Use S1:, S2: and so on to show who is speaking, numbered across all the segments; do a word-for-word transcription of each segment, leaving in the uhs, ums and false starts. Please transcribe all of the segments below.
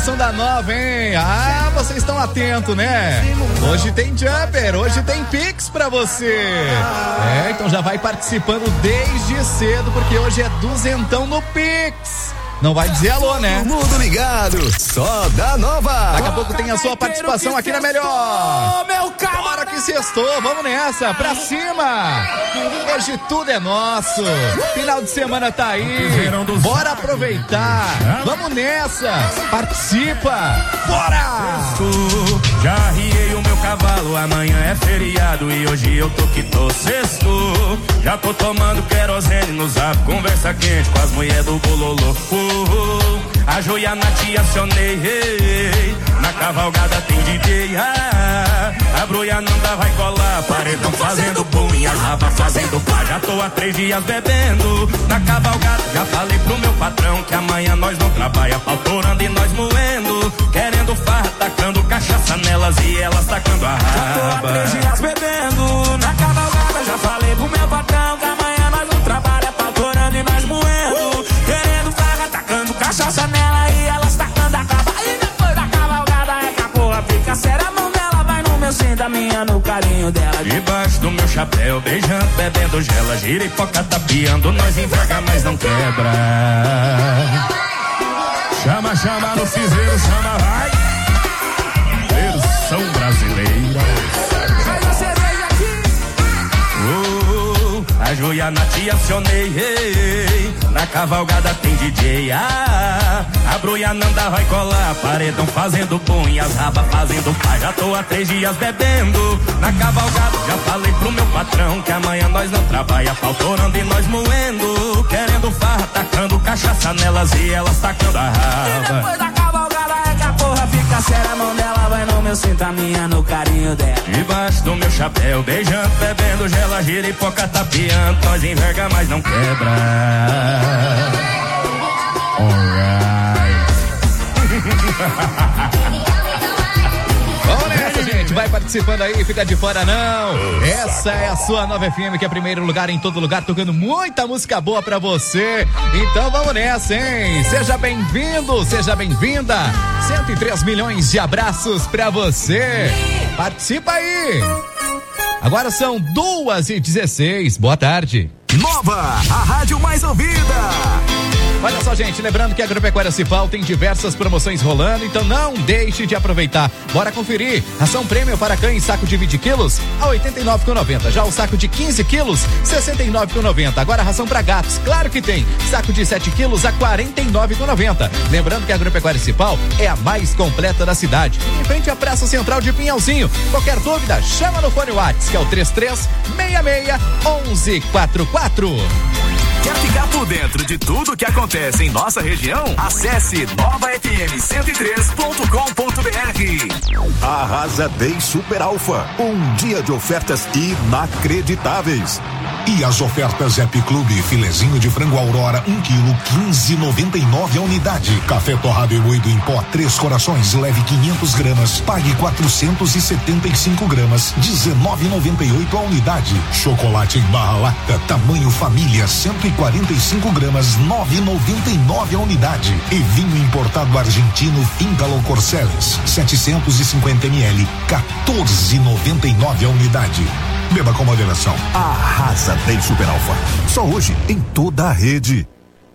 S1: promoção da Nova, hein? Ah, vocês estão atentos, né? Hoje tem Jumper, hoje tem Pix pra você. É, então já vai participando desde cedo, porque hoje é duzentão no Pix. Não vai dizer alô, né?
S2: Todo mundo ligado, só da Nova.
S1: Daqui a pouco tem a sua participação aqui na Melhor. Bora que sextou, vamos nessa, pra cima. Hoje tudo é nosso. Final de semana tá aí. Bora aproveitar. Vamos nessa. Participa. Bora!
S3: Já arriei o meu cavalo, amanhã é feriado e hoje eu tô que tô sexto. Já tô tomando querosene no zap, conversa quente com as mulheres do bololô. A joia na te acionei, hey, na cavalgada tem D J, ah, a broiananda vai colar, paredão fazendo bum e as rabas fazendo pá. Já tô há três dias bebendo, na cavalgada já falei pro meu patrão que amanhã nós não trabalha, pautorando e nós moendo, querendo farra, tacando cachaça nelas e elas tacando a raba. Já tô há três dias bebendo, na cavalgada já falei pro meu patrão que amanhã nós não trabalha, pautorando e nós moendo, querendo farra, tacando cachaça nela e elas tacando a cava. E depois da cavalgada é que a porra fica séria, a mão dela vai no meu cinto, a minha no carinho dela. Debaixo do meu chapéu, beijando, bebendo gela, giripoca tapeando, nós enverga, mas não quebra. Chama, chama no fizeiro, chama, vai. Versão brasileira. A joia na te acionei, hey, na cavalgada tem D J, ah, a broiananda vai colar, paredão fazendo bom e as rabas fazendo pá. Já tô há três dias bebendo, na cavalgada já falei pro meu patrão que amanhã nós não trabalha, pautorando e nós moendo, querendo farra, tacando cachaça nelas e elas tacando a raba. E depois da cavalgada é que a porra fica séria, a mão dela vai no meu cinto, a minha no carinho dela. Debaixo do meu chapéu, beijando, bebendo gela, giripoca tapeando, nós enverga, mas não quebra. Alright.
S1: Vamos nessa, gente. Vai participando aí, fica de fora não. Essa é a sua Nova F M, que é primeiro lugar em todo lugar, tocando muita música boa pra você. Então vamos nessa, hein? Seja bem-vindo, seja bem-vinda. cento e três milhões de abraços pra você. Participa aí. Agora são duas e dezesseis. Boa tarde.
S2: Nova, a rádio mais ouvida.
S1: Olha só, gente, lembrando que a Agropecuária Cipal tem diversas promoções rolando, então não deixe de aproveitar. Bora conferir. Ração prêmio para cães, saco de vinte quilos, a oitenta e nove reais e noventa centavos. Já o saco de quinze quilos, sessenta e nove reais e noventa centavos. Agora a ração para gatos, claro que tem. Saco de sete quilos a quarenta e nove reais e noventa centavos. Lembrando que a Agropecuária Cipal é a mais completa da cidade. Em frente à Praça Central de Pinhalzinho. Qualquer dúvida, chama no fone WhatsApp, que é o três três seis seis, um um quatro quatro.
S2: Quer ficar por dentro de tudo que acontece em nossa região? Acesse nova f m cento e três ponto com ponto b r.
S4: Arrasa Day Super Alfa, um dia de ofertas inacreditáveis. E as ofertas Happy Club, filezinho de frango Aurora, um quilo, quinze e noventa e nove a unidade. Café torrado e moído em pó, três corações, leve quinhentas gramas, pague quatrocentos e setenta e cinco gramas, dezenove e noventa e oito a unidade. Chocolate em barra lacta, tamanho família, cento e quarenta e cinco gramas, nove e noventa e nove a unidade. E vinho importado argentino Fíngalo Corceles, setecentos e cinquenta mililitros, quatorze e noventa e nove a unidade. Beba com moderação. Arrasa Day Super Alfa. Só hoje em toda a rede.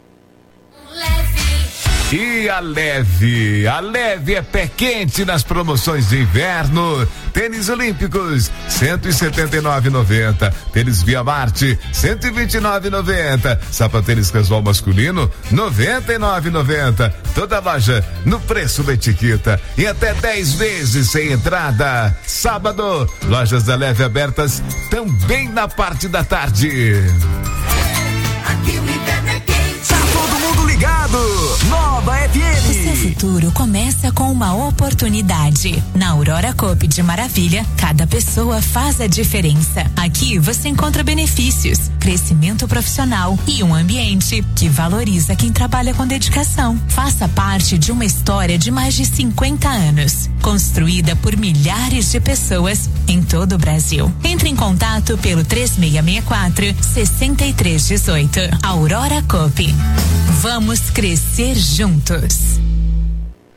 S5: E a Leve, a Leve é pé quente nas promoções de inverno. Tênis olímpicos, cento e setenta e nove reais e noventa centavos. Tênis Via Marte, cento e vinte e nove reais e noventa centavos. Sapatênis casual masculino, noventa e nove reais e noventa centavos. Toda loja no preço da etiqueta e até dez vezes sem entrada. Sábado, lojas da Leve abertas também na parte da tarde.
S2: Aqui o inverno é quente. Tá todo mundo ligado. Nova F M.
S6: O seu futuro começa com uma oportunidade. Na Aurora Coop de Maravilha, cada pessoa faz a diferença. Aqui você encontra benefícios, crescimento profissional e um ambiente que valoriza quem trabalha com dedicação. Faça parte de uma história de mais de cinquenta anos, construída por milhares de pessoas em todo o Brasil. Entre em contato pelo três seis seis quatro, seis três um oito. Aurora Coop. Vamos crescer juntos.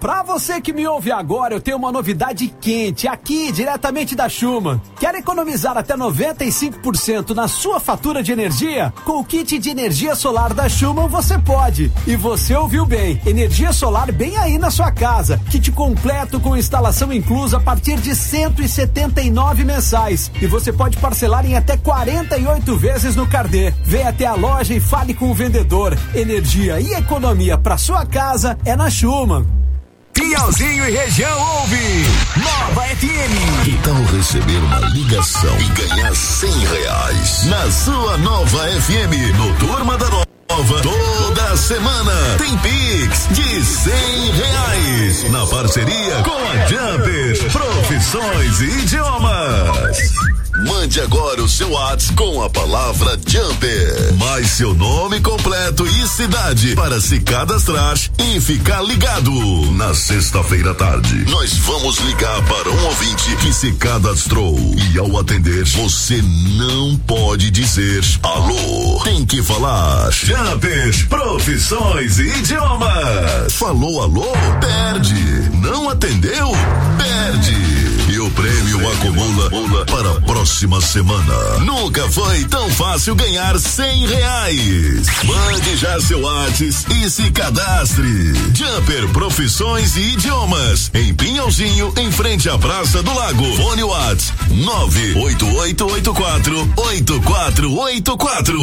S7: Pra você que me ouve agora, eu tenho uma novidade quente aqui, diretamente da Schumann. Quer economizar até noventa e cinco por cento na sua fatura de energia? Com o kit de energia solar da Schumann você pode. E você ouviu bem, energia solar bem aí na sua casa. Kit completo com instalação inclusa a partir de cento e setenta e nove mensais. E você pode parcelar em até quarenta e oito vezes no Cardê. Vem até a loja e fale com o vendedor. Energia e economia pra sua casa é na Schumann.
S2: Piauzinho e região ouve Nova F M.
S8: Que tal receber uma ligação e ganhar cem reais na sua Nova F M no Turma da Nova? Toda semana tem Pix de cem reais na parceria com a Jumper Profissões e Idiomas. Mande agora o seu WhatsApp com a palavra Jumper, mais seu nome completo e cidade para se cadastrar e ficar ligado. Na sexta-feira à tarde, nós vamos ligar para um ouvinte que se cadastrou e ao atender, você não pode dizer alô. Tem que falar Jumper Profissões e Idiomas. Falou alô? Perde. Não atendeu? Perde. E o prêmio acumula pula para a próxima semana. Nunca foi tão fácil ganhar cem reais. Mande já seu WhatsApp e se cadastre. Jumper Profissões e Idiomas, em Pinhalzinho, em frente à Praça do Lago. Fone WhatsApp nove oito oito oito quatro oito quatro oito quatro.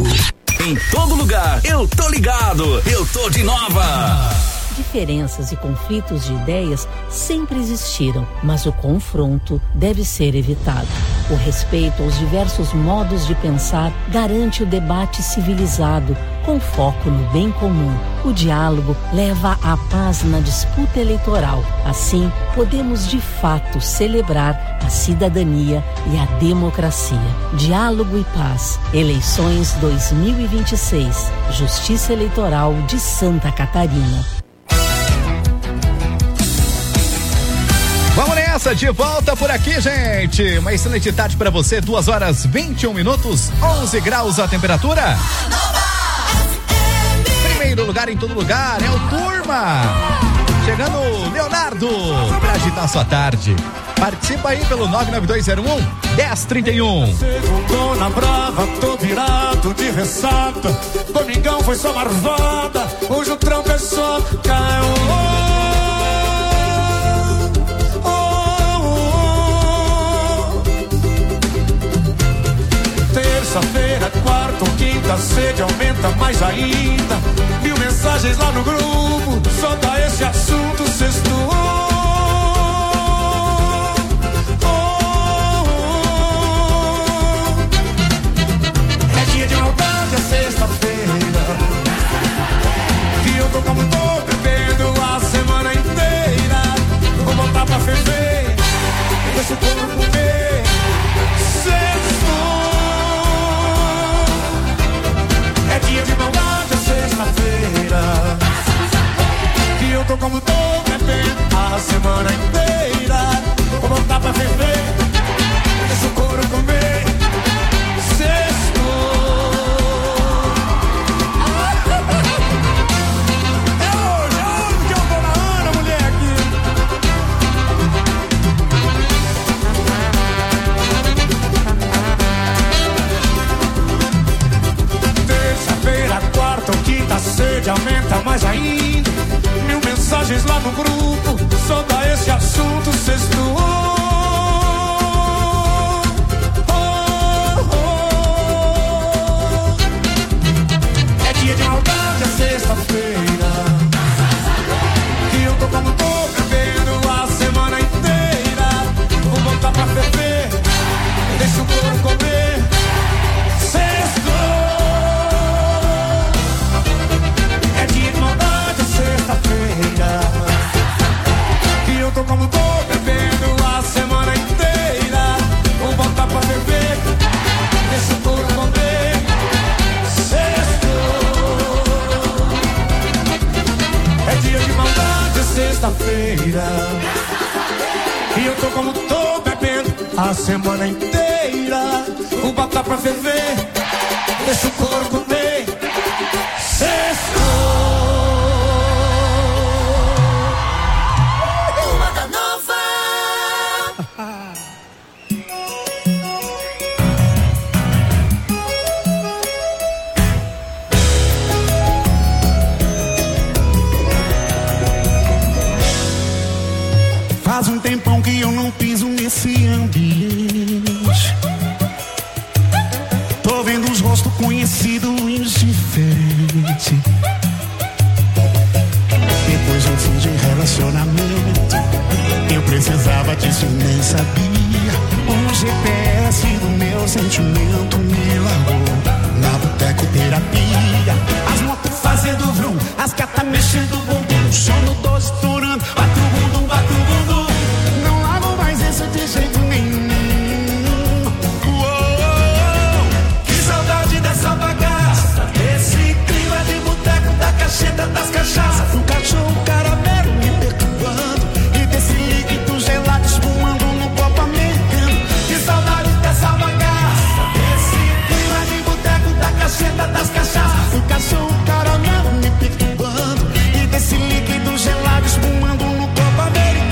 S2: Em todo lugar, eu tô ligado, eu tô de Nova.
S9: Diferenças e conflitos de ideias sempre existiram, mas o confronto deve ser evitado. O respeito aos diversos modos de pensar garante o debate civilizado, com foco no bem comum. O diálogo leva à paz na disputa eleitoral. Assim, podemos de fato celebrar a cidadania e a democracia. Diálogo e paz. Eleições dois mil e vinte e seis. Justiça Eleitoral de Santa Catarina.
S1: Vamos nessa, de volta por aqui, gente. Uma excelente tarde para você, duas horas vinte e um minutos, onze graus a temperatura. Primeiro lugar em todo lugar é o Turma. Chegando o Leonardo para agitar sua tarde. Participa aí pelo nove nove dois zero um, um zero três um.
S3: Segundou na brava, tô virado de ressaca. Domingão foi só marvada, hoje o trampo é só caiu. Terça-feira, quarta ou quinta, a sede aumenta mais ainda. Mil mensagens lá no grupo, só dá esse assunto sexto. Oh, oh, oh. É dia de maldade, é sexta-feira. E eu tô como tô bebendo a semana inteira. Vou botar pra ferver, deixa o corpo comer. Sexto. É dia de maldade, é sexta-feira. E eu tô como tô bebendo a semana inteira. Vou botar pra ferver, deixa o couro comer. Sexto. É hoje, é hoje que eu tô na Ana, mulher aqui. Terça-feira, quarta ou quinta, a sede aumenta mais ainda. Mil mensagens lá no grupo, só dá esse assunto sexto. Oh, oh, oh. É dia de maldade, é sexta-feira. E eu tô como tô bebendo a semana inteira. Vou botar pra ferver, deixa o couro comer. Sexto. É dia de maldade, é sexta-feira. E eu tô como tô bebendo a semana inteira. Vou botar pra beber, deixa o couro comer. Sexto. É dia de maldade, é sexta-feira. E eu tô como tô bebendo a semana inteira. Vou botar pra ferver, deixa o couro comer. Sexto.
S10: Faz um tempão que eu não piso nesse ambiente. Tô vendo os rostos conhecidos e os diferentes. Depois de um fim de relacionamento, eu precisava disso e nem sabia. O G P S do meu sentimento me largou na boteco terapia. As motos fazendo vrum, as gatas mexendo bumbum, o som no doze estourando, bate o bumbum, bate o bumbum. Não largo mais isso de jeito nenhum. Uou, que saudade dessa bagaça, desse clima de boteco, da cacheta, das cachaças, do cachorro caramelo me perturbando e desse líquido gelado espumando no copo americano. Que saudade dessa bagaça, desse clima de boteco, da cacheta, das cachaças, do cachorro caramelo me perturbando e desse líquido gelado espumando no copo americano.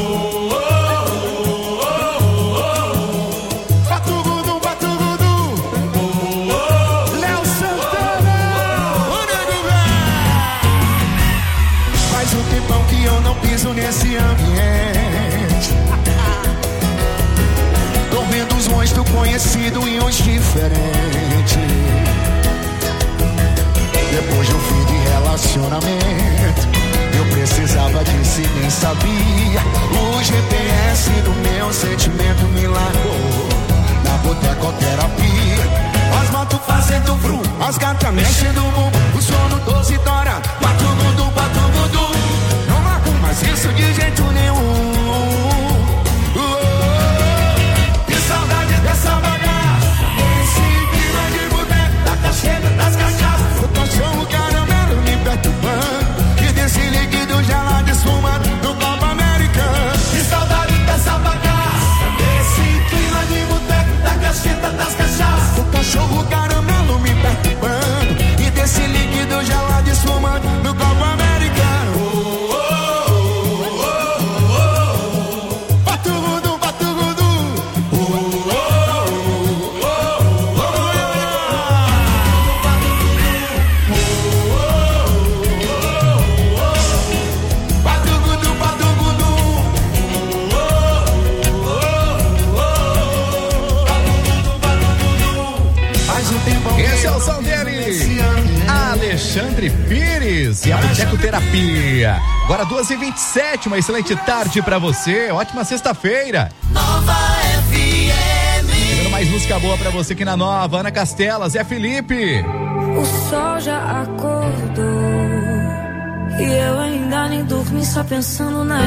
S10: Batugudu, batugudu, Léo Santana, o nego velho. Faz um tempão que eu não piso nesse ambiente. Tô vendo os rostos conhecidos e os diferentes. Depois de um fim de relacionamento, eu precisava disso e nem sabia. O G P S do meu sentimento me largou na botecoterapia. As motos fazendo vrum, as gatas mexendo bum, o sono doze tora, batugudu, batugudu. Não largo mais isso de jeito nenhum. Que saudade dessa bagaça, esse clima de boteco, da cacheta, das cachaças, o cachorro caramelo me perturbando e desse líquido gelado esfumando no copo americano. Que saudade dessa bagaça, desse clima de boteco, da cacheta, das cachaças, o cachorro caramelo me perturbando e desse líquido gelado esfumando no copo americano. Batugudu, batugudu, batugudu, batugudu. Faz um tempo.
S1: Esse é o som dele, Alexandre Pires e a Boteco Terapia. Agora duas e vinte e sete, uma excelente tarde pra você, ótima sexta-feira.
S11: Nova F M.
S1: Chegando mais música boa pra você aqui na Nova. Ana Castelas, é Felipe.
S12: O sol já acordou e eu ainda nem dormi, só pensando na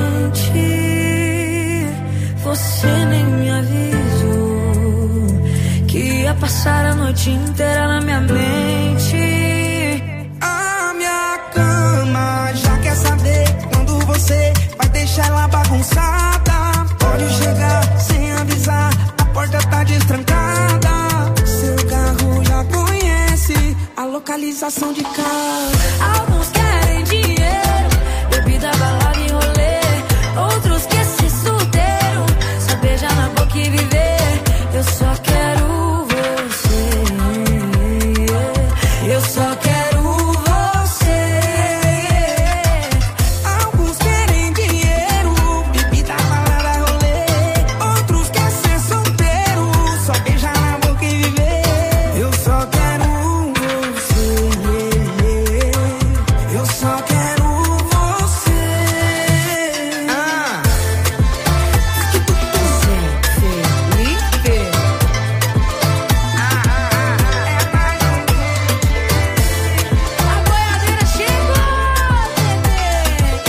S12: gente. Você nem me avisou que ia passar a noite inteira na minha mente.
S11: A minha cama já quer saber quando você vai deixar ela bagunçada. Pode chegar sem avisar, a porta tá destrancada. Seu carro já conhece a localização de casa.
S12: Alguns querem dinheiro, bebida, balada e rolê. Outros querem ser solteiro, só beijar na boca e viver. Eu só quero você, eu só quero você.
S11: Alguns querem dinheiro, bebida, balada, rolê. Outros querem ser solteiro, só beijar na boca e viver. Eu só quero você, eu só quero você. Ah,
S12: Que tu quiser, Felipe. A boiadeira chegou, bebê.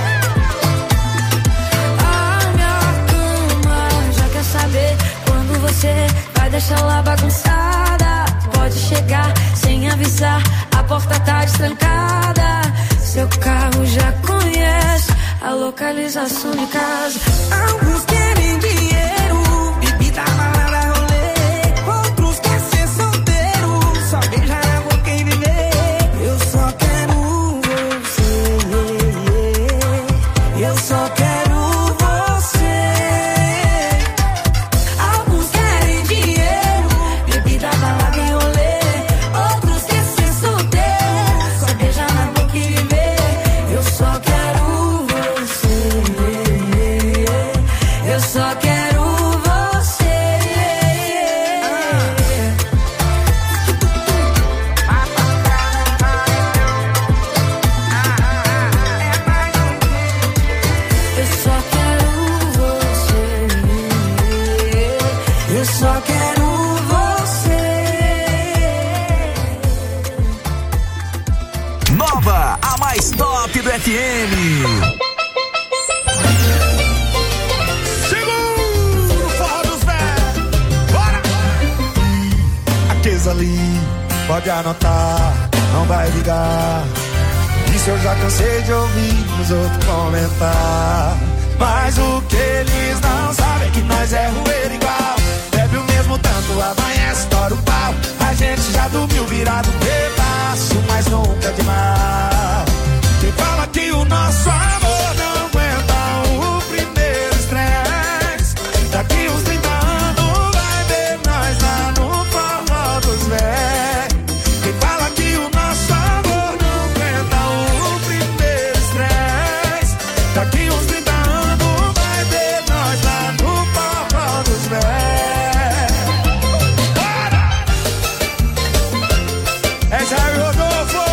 S12: A minha cama já quer saber quando você vai deixar lá bagunçada. Pode chegar sem avisar, a porta tá destrancada. Seu carro já conhece a localização de casa.
S11: alguns querem dinheiro, bebida, balada, rolê. Outros querem ser solteiro, só beijar na boca e viver. Eu só quero você, eu só quero você.
S12: Eu só quero você. Eu só quero você. Eu só quero você.
S2: Nova, a mais top do F M.
S10: Ali, pode anotar, não vai ligar. Isso eu já cansei de ouvir os outros comentar. Mas o que eles não sabem é que nós é rueiro igual. Bebe o mesmo tanto, amanhece, estoura o pau. A gente já dormiu virado pedaço, mas nunca de mal. Quem fala que o nosso amor não aguenta o primeiro estresse, daqui uns trinta anos vai ver nós lá no velho. Quem fala que o nosso amor não aguenta o primeiro estresse, daqui uns trinta anos vai ver nós lá no forró dos velhos. Bora! Essa é o Rodolfo.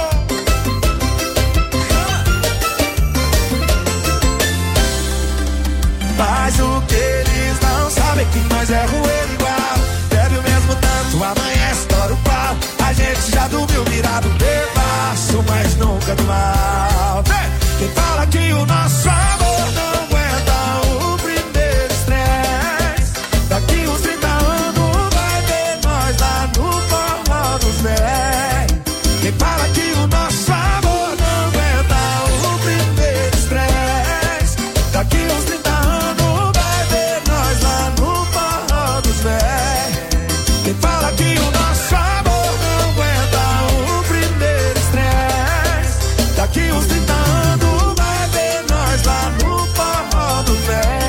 S10: Mas o que eles não sabem é que nós é rueiro igual. Bebe o mesmo tanto, amanhece, estoura o pau. A gente já dormiu virado debaixo, mas nunca do mal. Quem fala que o nosso amor não aguenta o primeiro estresse, daqui uns trinta anos vai ver nós lá no forró dos velhos. Quem fala que o nosso amor não aguenta o primeiro estresse, daqui uns trinta anos vai ver nós lá no forró dos velhos. Quem fala que o nosso amor não aguenta o primeiro estresse, daqui uns trinta anos vai ver nós lá no forró do velho.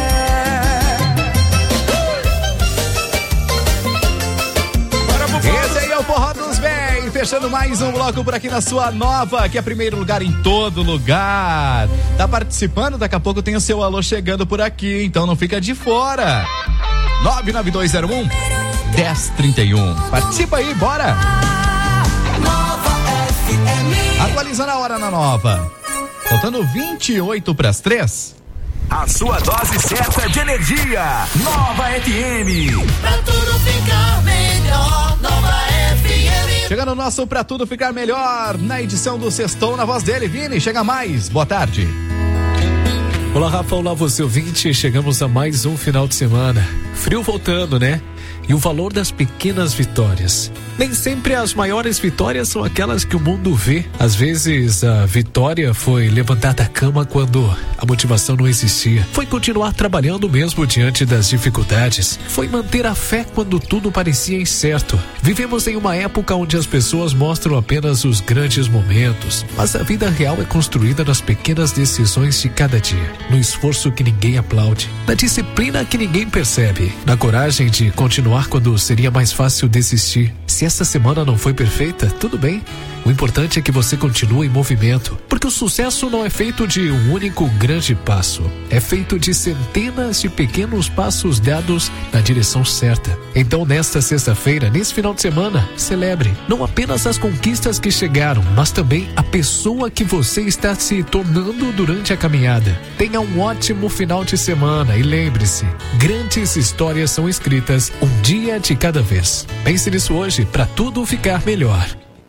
S1: Esse aí é o Forró dos Véi, fechando mais um bloco por aqui na sua Nova, que é primeiro lugar em todo lugar. Tá participando? Daqui a pouco tem o seu alô chegando por aqui, então não fica de fora. nove nove dois zero um dez trinta e um. Participa aí, bora!
S11: Nova F M.
S1: Atualizando a hora na Nova. Faltando vinte e oito para as três.
S2: A sua dose certa de energia. Nova F M.
S11: Pra tudo ficar melhor. Nova F M.
S1: Chegando o nosso Pra Tudo Ficar Melhor, na edição do Sextou, na voz dele, Vini. Chega mais, boa tarde.
S13: Olá, Rafa, olá você ouvinte, chegamos a mais um final de semana. Frio voltando, né? E o valor das pequenas vitórias. Nem sempre as maiores vitórias são aquelas que o mundo vê. Às vezes a vitória foi levantar da cama quando a motivação não existia. Foi continuar trabalhando mesmo diante das dificuldades. Foi manter a fé quando tudo parecia incerto. Vivemos em uma época onde as pessoas mostram apenas os grandes momentos, mas a vida real é construída nas pequenas decisões de cada dia, no esforço que ninguém aplaude, na disciplina que ninguém percebe, na coragem de continuar quando seria mais fácil desistir. Se essa semana não foi perfeita, tudo bem. O importante é que você continue em movimento, porque o sucesso não é feito de um único grande passo. É feito de centenas de pequenos passos dados na direção certa. Então, nesta sexta-feira, nesse final de semana, celebre não apenas as conquistas que chegaram, mas também a pessoa que você está se tornando durante a caminhada. Tenha um ótimo final de semana e lembre-se, grandes histórias são escritas um dia de cada vez. Pense nisso hoje para tudo ficar melhor.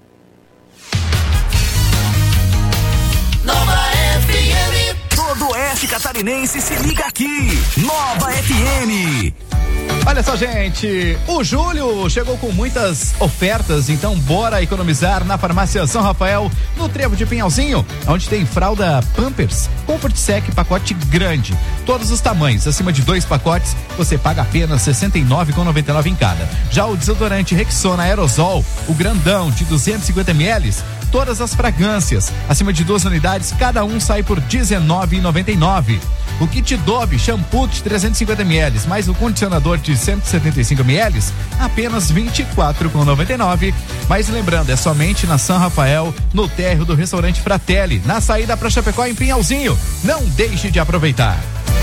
S11: Nova F M.
S2: Todo oeste catarinense se liga aqui. Nova F M.
S1: Olha só, gente, o Júlio chegou com muitas ofertas, então bora economizar na Farmácia São Rafael, no Trevo de Pinhalzinho, onde tem fralda Pampers, Comfort Sec, pacote grande, todos os tamanhos, acima de dois pacotes, você paga apenas sessenta e nove reais e noventa e nove centavos em cada. Já o desodorante Rexona Aerosol, o grandão de duzentos e cinquenta mililitros, todas as fragrâncias, acima de duas unidades, cada um sai por dezenove reais e noventa e nove centavos. O kit Dove shampoo de trezentos e cinquenta mililitros, mais o condicionador de cento e setenta e cinco mililitros, apenas vinte e quatro reais e noventa e nove centavos. Mas lembrando, é somente na São Rafael, no térreo do restaurante Fratelli, na saída para Chapecó, em Pinhalzinho. Não deixe de aproveitar.
S2: Você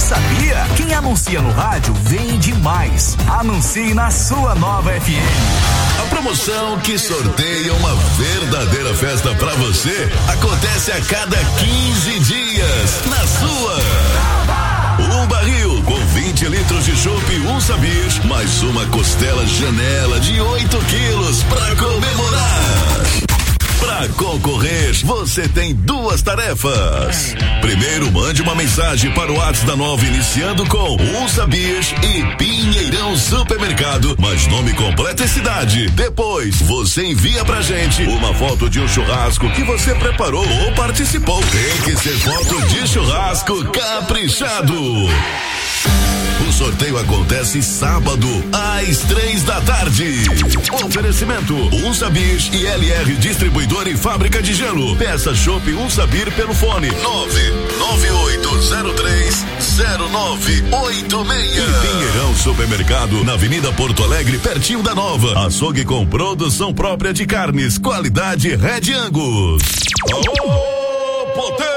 S2: sabia? Quem anuncia no rádio vende mais. Anuncie na sua nova F M.
S8: A promoção que sorteia uma verdadeira festa pra você acontece a cada quinze dias na sua. Um barril com vinte litros de chopp, um sabir, mais uma costela janela de oito quilos pra comemorar. Pra concorrer, você tem duas tarefas. Primeiro, mande uma mensagem para o WhatsApp da Nova iniciando com um sabir e Pinheirão Supermercado, mais nome completo e cidade. Depois, você envia pra gente uma foto de um churrasco que você preparou ou participou. Tem que ser foto de churrasco caprichado. O sorteio acontece sábado, às três da tarde. Oferecimento: Um Sabir e L R Distribuidor e Fábrica de Gelo. Peça chopp Um Sabir pelo fone nove nove oito zero três zero nove oito seis. E Pinheirão Supermercado, na Avenida Porto Alegre, pertinho da Nova. Açougue com produção própria de carnes, qualidade Red Angus. Aô, potência!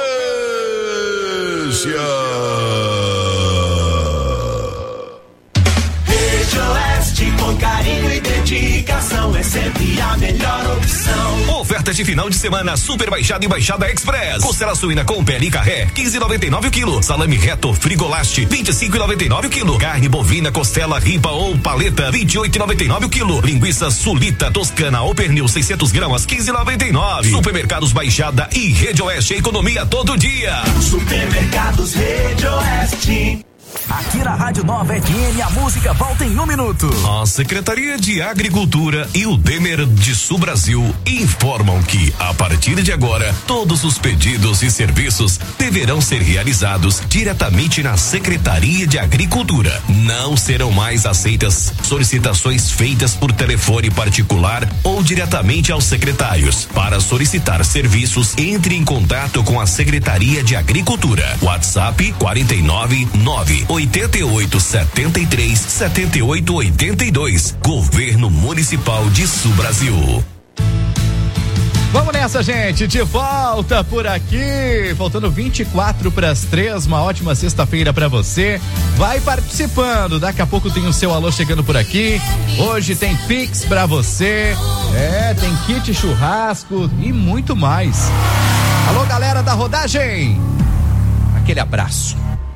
S10: Oeste, com carinho e dedicação, é sempre a melhor opção.
S2: Ofertas de final de semana Super Baixada e Baixada Express. Costela suína com pele e carré, quinze e noventa e nove o quilo. Salame reto Frigolast, vinte e cinco e noventa e nove o quilo. Carne bovina, costela, ripa ou paleta, vinte e oito e noventa e nove o quilo. Linguiça sulita toscana ou pernil seiscentos gramas, quinze e noventa e nove. Supermercados Baixada e Rede Oeste, economia todo dia.
S10: Supermercados Rede Oeste.
S2: Aqui na Rádio Nova F M, a música volta em um minuto. A Secretaria de Agricultura e o Demer de Sul Brasil informam que, a partir de agora, todos os pedidos e serviços deverão ser realizados diretamente na Secretaria de Agricultura. Não serão mais aceitas solicitações feitas por telefone particular ou diretamente aos secretários. Para solicitar serviços, entre em contato com a Secretaria de Agricultura. WhatsApp quarenta e nove nove oitenta e oito setenta e três setenta e oito oitenta e dois. Governo Municipal de Sul Brasil.
S1: Vamos nessa, gente, de volta por aqui, faltando vinte e quatro para as três, uma ótima sexta-feira para você. Vai participando, daqui a pouco tem o seu alô chegando por aqui. Hoje tem Pix para você, é, tem kit churrasco e muito mais. Alô, galera da rodagem, aquele abraço.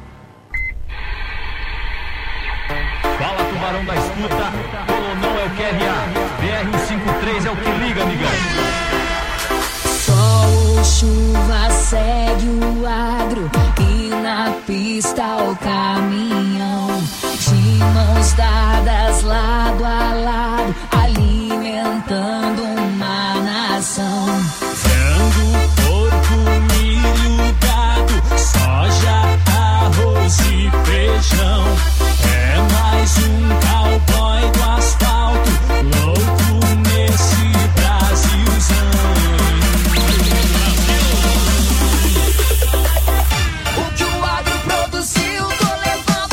S14: Fala, tubarão da escuta, Colonão é o Q R A, B R cento e cinquenta e três é o que liga, amigão.
S12: Sol ou chuva segue o agro e na pista o caminhão, de mãos dadas lado a lado, alimentando uma nação.
S10: Frango, porco, milho, gado, soja, arroz e feijão. É mais um cowboy do asfalto, louco nesse Brasilzão.
S12: O que o agro produziu, tô levando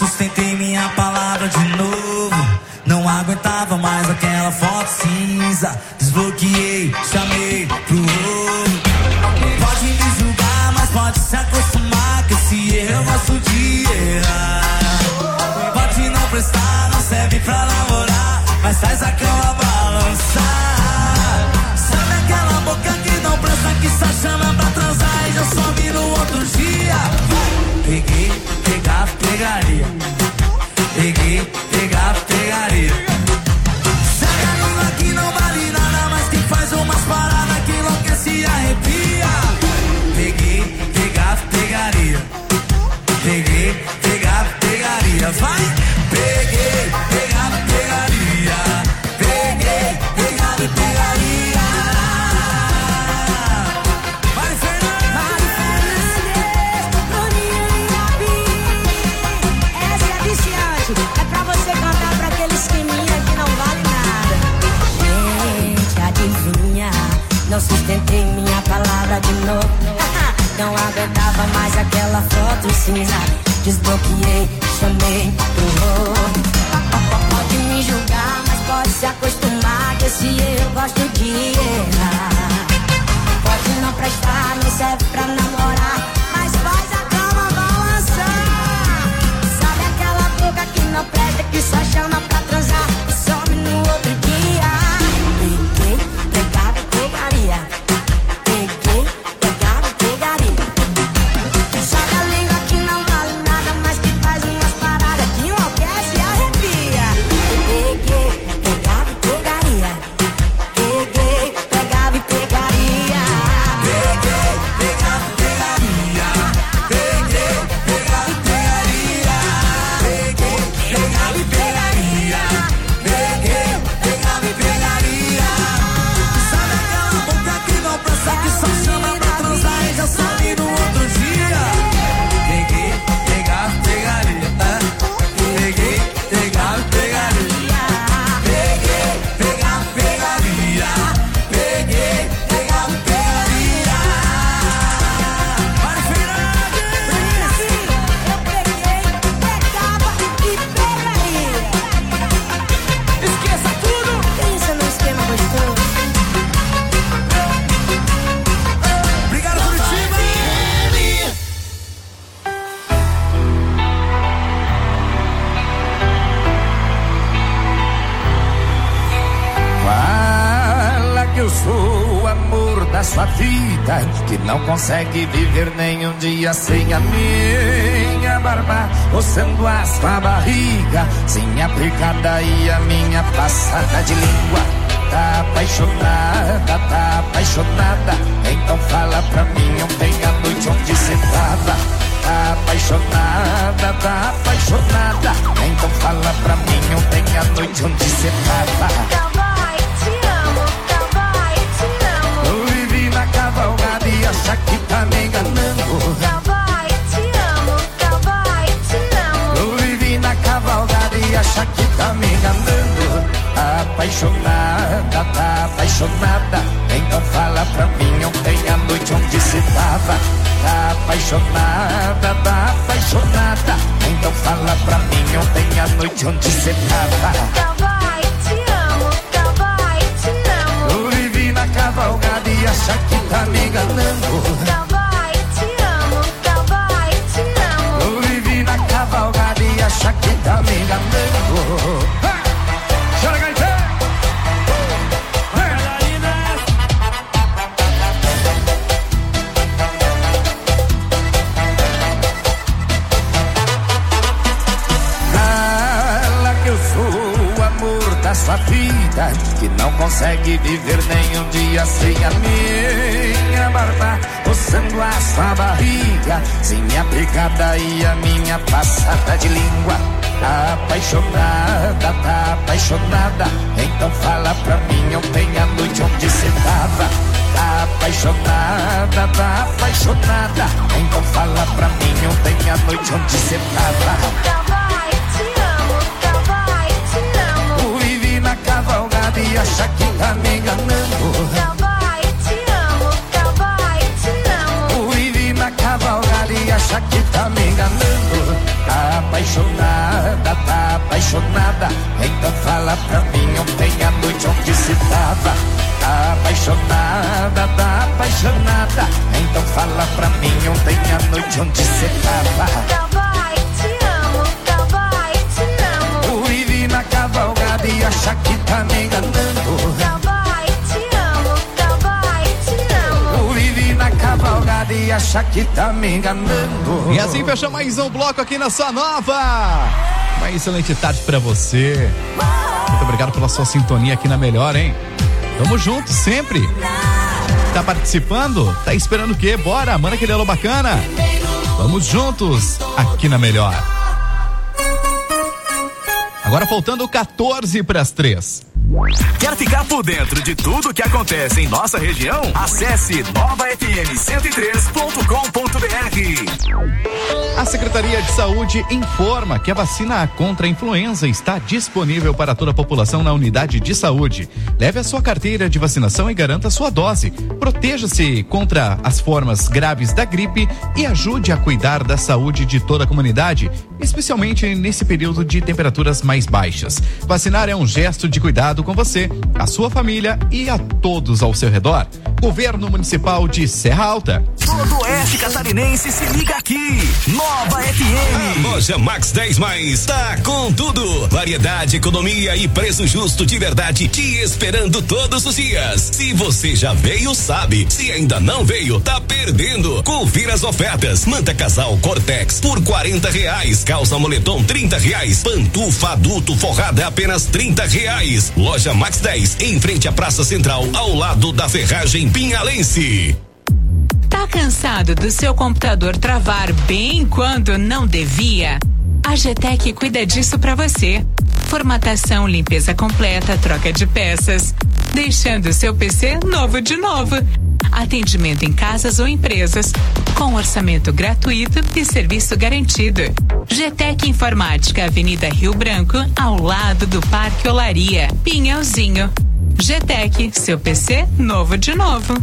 S11: sustentei minha palavra de novo. Não aguentava mais aquela foto cinza. Desbloqueei, chamei pro ouro. Pode me julgar, mas pode se acostumar que esse erro eu gosto de errar. Pode não prestar, não serve pra namorar, mas faz a cama balançar. Sabe aquela boca que não presta, que só chama pra transar e já some no outro dia? Peguei, pegava, pegaria. Peguei, pegava, pegaria. Sabe a língua que não vale nada, mas que faz umas paradas que enlouquece e arrepia. Peguei, pegava, pegaria. Peguei, pegava, pegaria. Vai! Peguei, pegava, pegaria. Peguei, pegava, pegaria. Vai, Fernanda! Vai, Fernanda! Bruninho e Gabi. Essa é viciante. É pra você cantar pra aquele esqueminha que não vale nada.
S12: Gente, adivinha? Não sustentei minha palavra de novo. Não aguentava mais aquela foto cinza. Desbloqueei, chamei pro rolo. Pode me julgar, mas pode se acostumar que esse eu gosto de errar. Pode não prestar, não serve pra namorar, mas faz a cama balançar. Sabe aquela boca que não presta, que só chama pra transar e some no outro dia? Peguei, pegava, pegaria. Peguei, pegava, pegaria. Sabe a língua que não vale nada, mas que faz umas paradas que enlouquece e arrepia. Peguei, pegava e pegaria. Peguei, pegava e pegaria.
S11: Peguei, pegava, pegaria. Peguei, pegava e pegaria. Peguei, pegava e pegaria. Peguei, pegava e pegaria. Sabe aquela boca que não presta, que só chama pra transar e já some no outro dia? Peguei, pegava, pegaria. Peguei, pegava, pegaria. Peguei, pegava, pegaria. Peguei, pegava, pegaria. Vai, Fernanda!
S12: Eu peguei, pegava e pegaria.
S11: Esqueça tudo!
S12: Pensa no esquema gostoso.
S11: Obrigado, Curitiba!
S3: Fala que eu sou o amor da sua vida, que não consegue viver nem um dia sem a minha barba, roçando a sua barriga, sem a pegada e a minha passada de língua. Tá apaixonada, tá apaixonada, então fala pra mim ontem à noite onde cê tava. Tá apaixonada, tá apaixonada, então fala pra mim ontem à noite onde cê tava.
S12: Cowboy, te amo, cowboy, te amo.
S3: Eu vivi na cavalgada e acha que tá me enganando.
S12: Cowboy, te amo, cowboy, te amo.
S3: Eu vivi na cavalgada e acha que tá me enganando. Tá apaixonada, tá apaixonada, então fala pra mim ontem à noite onde cê tava. Tá apaixonada, tá apaixonada, então fala pra mim ontem à noite onde cê tava.
S12: Cowboy, te amo, cowboy, te amo.
S3: Eu vivi na cavalgada e acha que tá me enganando.
S12: Cowboy, te amo, cowboy, te amo.
S3: Eu vivi na cavalgada e acha que tá me enganando. Chora, Gaitê! Fala que eu sou o amor da sua vida, que não consegue viver nem um dia sem a minha barba, roçando a sua barriga, sem minha pegada e a minha passada de língua. Tá apaixonada, tá apaixonada, então fala pra mim ontem à noite onde cê tava. Tá apaixonada, tá apaixonada, então fala pra mim ontem à noite onde cê tava.
S12: Cowboy, te amo, cowboy, te amo.
S3: Eu vivi na cavalgada e acha que tá me enganando.
S12: Cowboy, te amo, cowboy, te amo.
S3: Eu vivi na cavalgada e acha que tá me enganando. Tá apaixonada,
S11: apaixonada, então fala pra mim ontem à noite onde se tava. Tá apaixonada, tá apaixonada, então fala pra mim ontem à noite onde se tava.
S12: Cowboy, te amo, cowboy, te amo.
S11: O Vivi na cavalgada e acha que tá me enganando.
S12: Cowboy, te amo, cowboy, te amo.
S11: O Vivi na cavalgada e acha que tá me enganando.
S1: E assim fechou mais um bloco aqui na sua nova. Uma excelente tarde pra você. Muito obrigado pela sua sintonia aqui na Melhor, hein? Tamo junto sempre. Tá participando? Tá esperando o quê? Bora, manda aquele alô bacana. Vamos juntos aqui na Melhor. Agora faltando quatorze para as três.
S2: Quer ficar por dentro de tudo que acontece em nossa região? Acesse nova f m cento e três ponto com ponto b r.
S1: A Secretaria de Saúde informa que a vacina contra a influenza está disponível para toda a população na unidade de saúde. Leve a sua carteira de vacinação e garanta a sua dose. Proteja-se contra as formas graves da gripe e ajude a cuidar da saúde de toda a comunidade, especialmente nesse período de temperaturas mais baixas. Vacinar é um gesto de cuidado com você, a sua família e a todos ao seu redor. Governo Municipal de Serra Alta.
S2: Todo oeste catarinense se liga aqui. Nova F M.
S15: A loja Max dez Mais tá com tudo. Variedade, economia e preço justo de verdade te esperando todos os dias. Se você já veio, sabe. Se ainda não veio, tá perdendo. Confira as ofertas. Manta casal Cortex por quarenta reais. Calça moletom trinta reais. Pantufa adulto forrada apenas trinta reais. Loja Max dez, em frente à Praça Central, ao lado da Ferragem Pinhalense.
S6: Tá cansado do seu computador travar bem quando não devia? A G T E C cuida disso pra você. Formatação, limpeza completa, troca de peças, deixando o seu P C novo de novo. Atendimento em casas ou empresas, com orçamento gratuito e serviço garantido. G T E C Informática, Avenida Rio Branco, ao lado do Parque Olaria, Pinhalzinho. G T E C, seu P C novo de novo.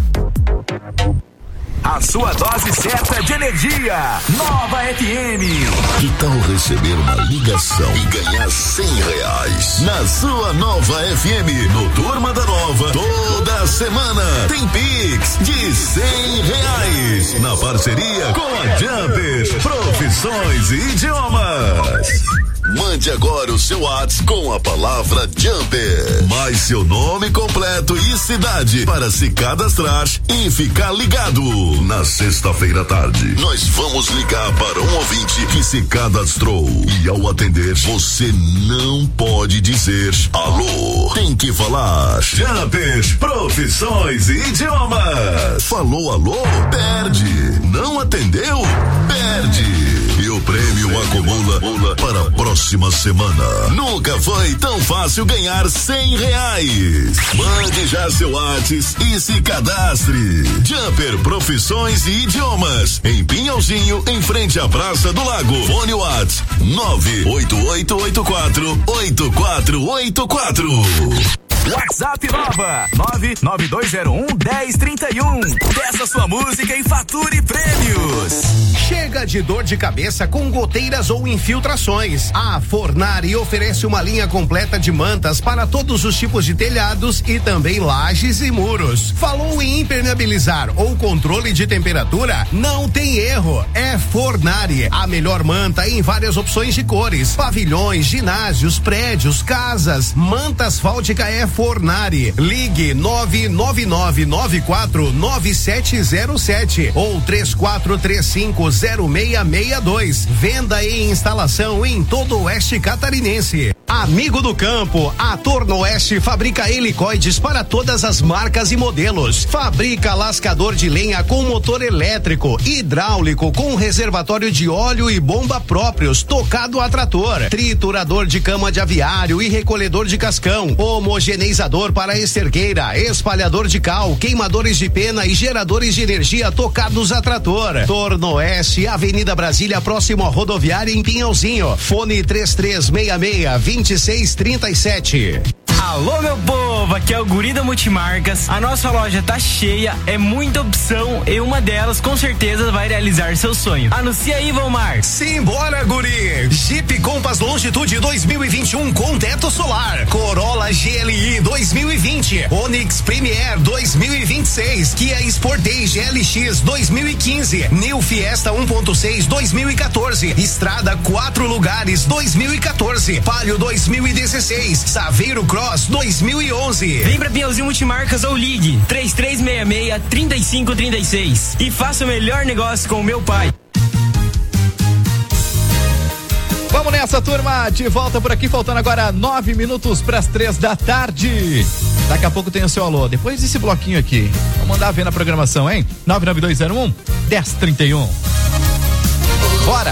S2: A sua dose certa de energia. Nova F M.
S8: Que tal receber uma ligação e ganhar cem reais na sua Nova F M? No Turma da Nova, toda semana tem Pix de cem reais na parceria com a Jumper Profissões e Idiomas. Mande agora o seu WhatsApp com a palavra Jumper, mais seu nome completo e cidade para se cadastrar e ficar ligado. Na sexta-feira à tarde, nós vamos ligar para um ouvinte que se cadastrou e ao atender, você não pode dizer alô. Tem que falar Jumper Profissões e Idiomas. Falou alô? Perde. Não atendeu? Perde. E o prêmio acumula pula para a próxima semana. Nunca foi tão fácil ganhar cem reais. Mande já seu WhatsApp e se cadastre. Jumper Profissões e Idiomas, em Pinhalzinho, em frente à Praça do Lago. Fone WhatsApp nove oito oito oito quatro oito quatro oito quatro.
S2: WhatsApp Nova nove nove dois zero um dez trinta e um. Peça sua música e fature prêmios.
S16: Chega de dor de cabeça com goteiras ou infiltrações. A Fornari oferece uma linha completa de mantas para todos os tipos de telhados e também lajes e muros. Falou em impermeabilizar ou controle de temperatura? Não tem erro. É Fornari, a melhor manta em várias opções de cores. Pavilhões, ginásios, prédios, casas. Manta asfáltica é Fornari. Ligue nove nove nove nove quatro nove sete zero sete ou três quatro três cinco zero seis seis dois. Venda e instalação em todo o oeste catarinense. Amigo do campo, a Torno-Oeste fabrica helicoides para todas as marcas e modelos. Fabrica lascador de lenha com motor elétrico, hidráulico com reservatório de óleo e bomba próprios, tocado a trator, triturador de cama de aviário e recolhedor de cascão, homogeneizador para esterqueira, espalhador de cal, queimadores de pena e geradores de energia tocados a trator. Torno-Oeste, Avenida Brasília, próximo à rodoviária em Pinhalzinho. Fone três três seis seis vinte e seis trinta e sete.
S2: Alô, meu povo!
S17: novo, aqui é o Guri da Multimarcas. A nossa loja tá cheia, é muita opção e uma delas com certeza vai realizar seu sonho. Anuncia aí, Valmar.
S16: Simbora, Guri! Jeep Compass Longitude dois mil e vinte e um com teto solar, Corolla G L I dois mil e vinte, Onix Premier dois mil e vinte e seis, Kia Sportage L X dois mil e quinze, New Fiesta um ponto seis dois mil e quatorze, Estrada quatro lugares dois mil e quatorze, Palio dois mil e dezesseis, Saveiro Cross dois mil e onze.
S17: Vem pra Piauzinho Multimarcas ou ligue três três seis seis, três cinco três seis e faça o melhor negócio com o meu pai.
S1: Vamos nessa, turma, de volta por aqui, faltando agora nove minutos para as três da tarde. Daqui a pouco tem o seu alô, depois desse bloquinho aqui. Vamos mandar ver na programação, hein? nove nove dois zero um, um zero três um. Bora!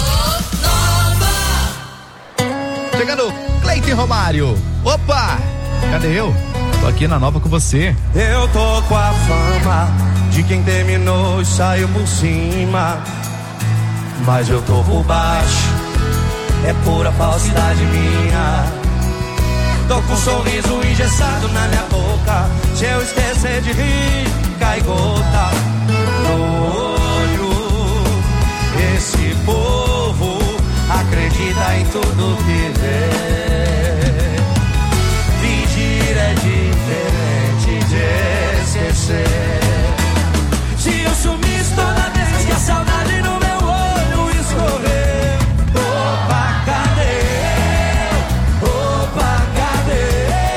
S1: Chegando, Cleiton Romário. Opa! Cadê eu? Tô aqui na nova com você.
S10: Eu tô com a fama de quem terminou e saiu por cima, mas eu tô por baixo, é pura falsidade minha. Tô com um sorriso engessado na minha boca, se eu esquecer de rir, cai gota no olho. Esse povo acredita em tudo que vê. Fingir é diferente de esquecer. Se eu sumisse toda vez que a saudade no meu olho escorrer, opa, cadê eu? Opa, cadê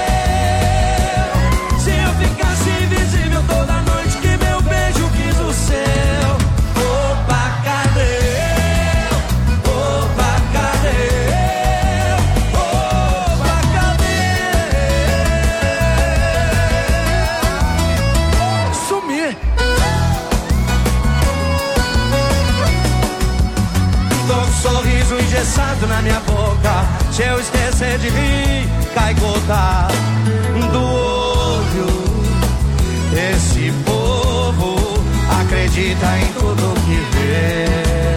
S10: eu? Se eu ficasse invisível toda noite que meu beijo quis o seu, opa, cadê eu? Opa, cadê eu? Opa, cadê eu? Sumir. Tô com um sorriso engessado na minha boca, se eu esquecer de rir, cai gota do olho. Esse povo acredita em tudo que vê.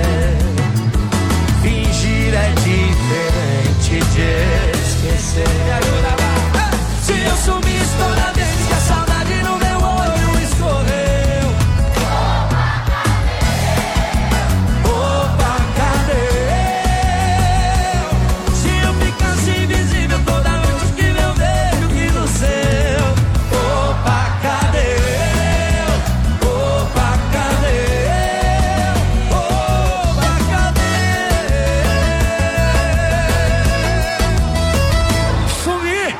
S10: Fingir é diferente de esquecer. Me ajuda lá. Se eu sumisse toda vez que a saudade no meu olho escorreu, opa, cadê eu? Se eu ficasse invisível toda noite que meu beijo quis o seu, opa, cadê eu? Opa, cadê eu? Opa, cadê eu? Sumir.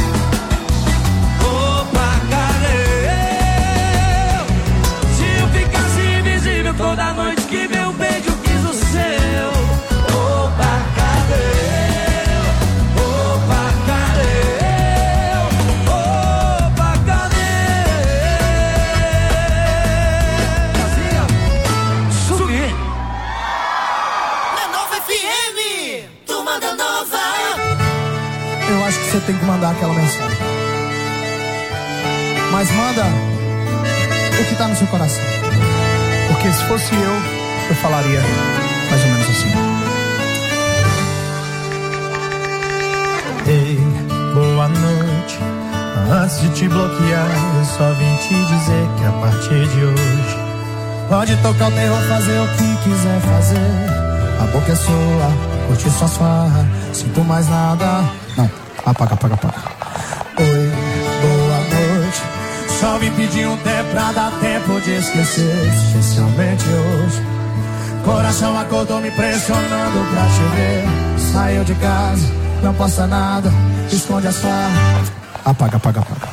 S10: Opa, cadê eu? Se eu ficasse invisível toda noite que meu beijo quis o seu, opa, cadê eu? Opa, cadê eu? Opa, cadê eu? Sumir.
S11: Na Nova F M, turma da Nova.
S18: Eu acho que você tem que mandar aquela mensagem. Mas manda o que tá no seu coração. Porque se fosse eu, eu falaria mais ou menos assim. Ei, boa noite. Antes de te bloquear, eu só vim te dizer que a partir de hoje pode tocar o terror, fazer o que quiser fazer. A boca é sua, curte suas farras, sinto mais nada. Não, apaga, apaga, apaga. Oi, boa noite. Só vim pedir um tempo pra dar tempo de esquecer, especialmente hoje. Coração acordou me pressionando pra te ver. Saiu de casa, não posta nada, esconde as farras. Apaga, apaga, apaga.